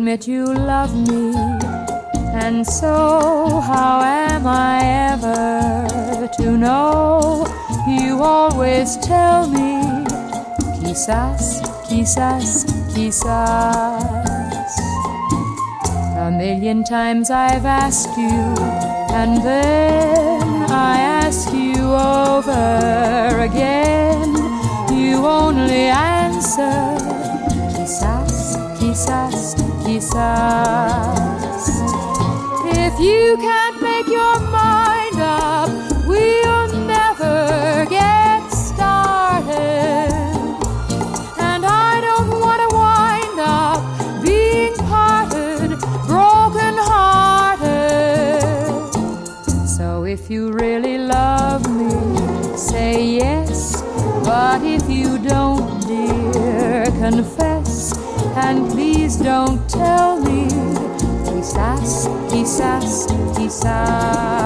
admit you love me, and so how am I ever to know? You always tell me, quizás, quizás, quizás. A million times I've asked you, and then I ask you over again. You only answer, quizás, quizás, quizás. If you can't make your mind up, we'll never get started. And I don't want to wind up being parted, broken-hearted. So if you really love me, say yes. But if you don't, dear, confess. And please don't tell me, quizás, quizás, quizás.